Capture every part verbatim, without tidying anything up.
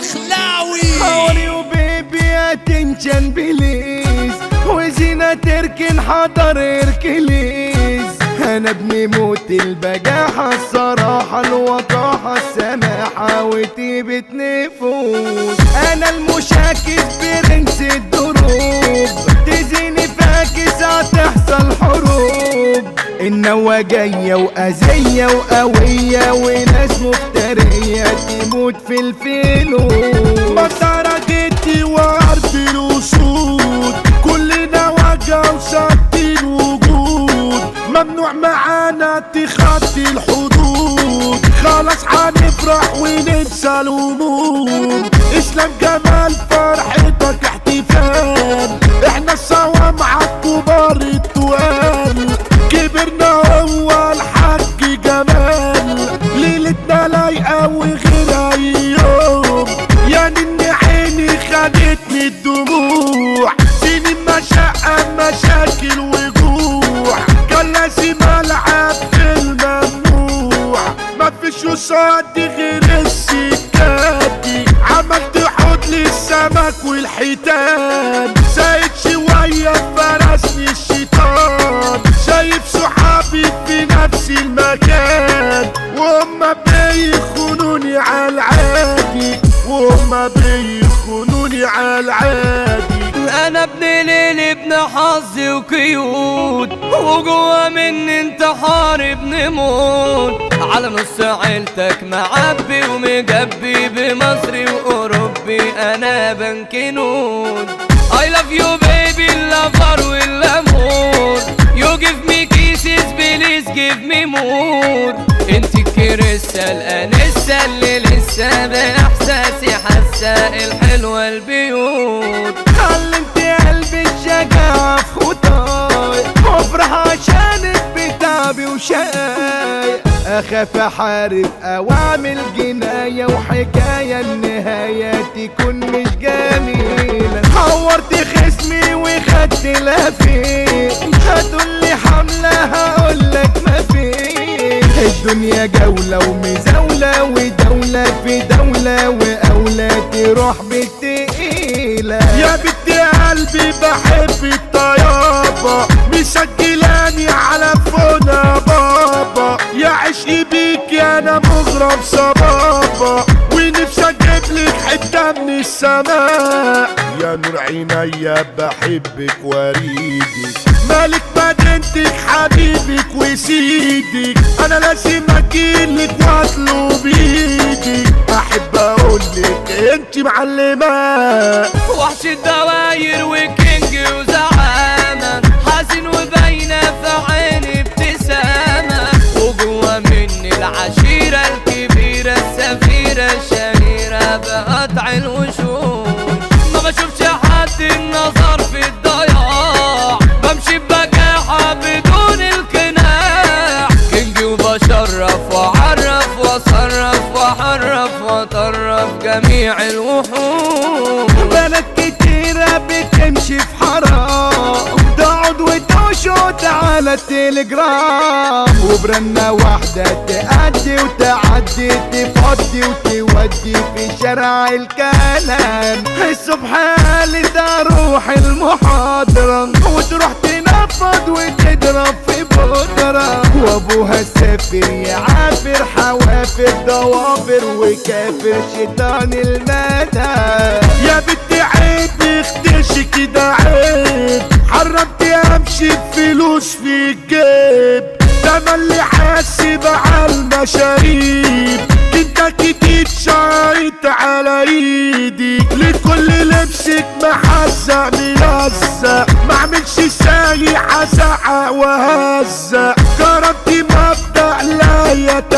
الدخلاوي. حوري وبيبي اتنشن بليز، وزينة تركن حضر اركليز. انا ابني موت البجاحة، الصراحة الوقاحة السماحة وطيبة نفوس. انا المشاكس برنس الدروب، تزيني فاكس هتحصل حروب. النوى جاية وأذية وقوية وناس مفترية تموت في الفلوس. مسارة جدي وعرض الأسود، كلنا وجع وشد وجود. ممنوع معانا تخطي الحدود، خلاص هنفرح وننسى الهموم. اسلام جمال فرحتك احتفال، احنا السوا مع الكبار التقال. كبرنا هو الحاج جمال، ليلتنا لايقة وغير اي يوم. يا نن عيني خدتني الدموع، سنين مشقة مشاكل وجوع. كان لازم العب في الممنوع، مفيش قصاد غير السكاتي. عملت حوض للسمك والحيتان، زايد شوية فرسني الشيطان. شايف صحابي في نفس المكان، وهم بيخونوني عالعادي، وهم بيخونوني عالعادي. انا ابن ليل ابن حظ وقيود، وجوا مني انتحار ابن موت. على نص عيلتك معبي ومجبي، بمصري واوروبي انا بنكنود. I love you baby اللافر والامور، you give me kisses please give me more. انت الكرسة الانسة اللي لسه باحساسي حاسة الحلوة البيوت. علمت قلبي الشجاعة في خطاي، وافرح عشانك بتعبي وشقاي. اخاف احارب او اعمل جناية وحكاية، النهاية تكون مش جميلة. حورت خصمي وخدت لفيت، هتقولي حملة هقولك مفيش. الدنيا جولة ومزاولة، ودولة في دولة، وأولى تروح بالتقيلة. يا بنت قلبي بحب الطيابة، مسجلاني على فونا بابا. يا عشقي بيك انا مغرم صبابة، ونفسي اجيبلك حتة من السماء. يا نور عينيا بحبك وريدك، مالك مدينتك حبيبك وسيدك. انا لازم اجيلك واطلب ايدك، احب اقولك انت معلمة. وحش الدواير وكينج وزعامة، حزين وباينة في عيني ابتسامة. وجوا مني العشيرة الكبيرة السفيرة الشهيرة بقطع الوشوش. ما بشوفش حد النظر في الضياع، بمشي ببجاحة بدون القناع. كينج وبشرف وعرف واصرف واحرف واطرف جميع الوحوش. بنات كتيرة بتمشي في حرام، تقعد وتشوت على التليجرام. وبرنة واحدة تأدي وتعدي، تفضي وتودي في شارع الكلام. الصبح قالت اروح المحاضرة، وتروح تنفض وتضرب في بودرة. وابوها سافر يعافر حوافر ضوافر، وكافر شيطان المدى. يا بنت عيب اختشي كده عيب، حرمت امشي بفلوس في الجيب. تملي حاسب على المشاريب، كنت جديد شايط على ايدي. لكل لبسك محزق ملزق، معملش ساي حزق وهزق. كرمتي مبدأ لا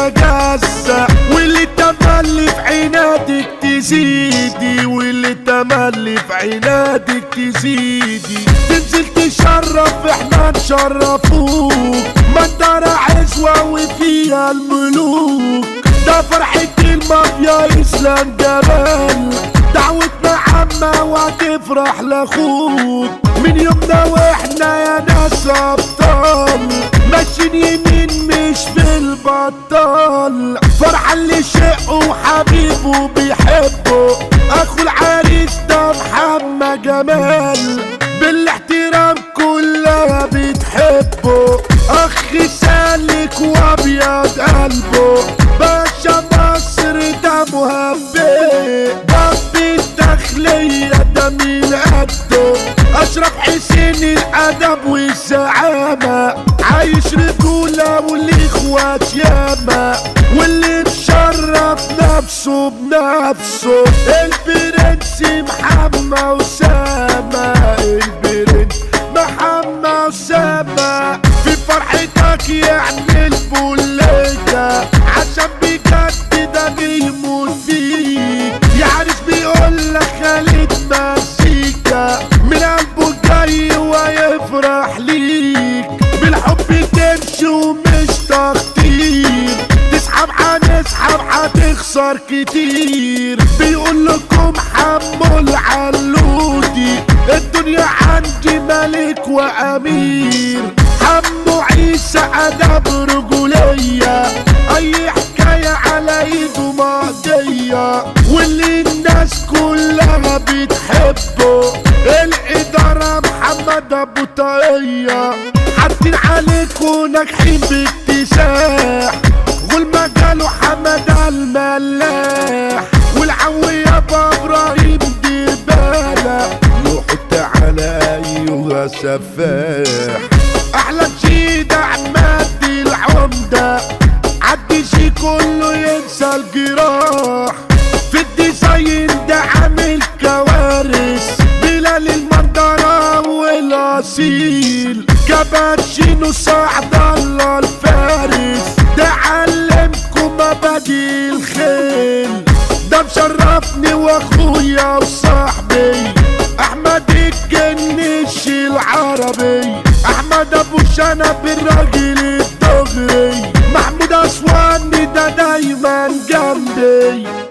يتجزأ، واللي تملي في عنادك تزيدي، واللي تملي في عنادك تزيدي. تنزل تشرف احنا نشرفوك، منظرة عزوة وفيها الملوك. ده فرحة المافيا اسلام جمال، دعوتنا عامة وهتفرح لاخوك. من يومنا واحنا يا ناس ابطال ماشيين يمين مش بالبطال فرحة اللي شقه وحبيبه بيحبه اخو العريس ده محمد جمال بالاحترام كلها بتحبه اخ سالك وابيض قلبه باشا مصر ده مهبه ضب الداخلية ده من قده اشرف حسين الادب والزعامة عايش رجولة والاخوات ياما واللي مشرف نفسه بنفسه البرنس محمد اسامة البرنس محمد اسامة في فرحتك يعمل بوليكا عشان بجد ده بيموت فيك يا عريس بيقولك خالد مزيكا من قلبه جاي ويفرح ليك بالحب تمشي ومش تخطير تسحب هنسحب هتخسر كتير بيقول لكم حمو العلودي الدنيا عندي ملك وامير حمو عيسى ادب رجولية اي حكاية على ايده مقضية واللي الناس كلها بتحبه الادارة محمد ابو طاقية حاطين عليكم ناجحين باكتساح والمجال حمد الملاح والعوية ابراهيم دبالة نحط على ايها سفاح احلى شيء ده عماد العمدة عدي شي كله ينسى الجراح في الديزاين ده عامل كوارث بلال المنظرة والاصيل كابتشينو سعد الله الفارس ده علمكم مبادئ الخيل ده مشرفني واخويا وصاحبي احمد الجنش العربي احمد ابو شنب الراجل الدغري محمود اسواني ده دايما جنبي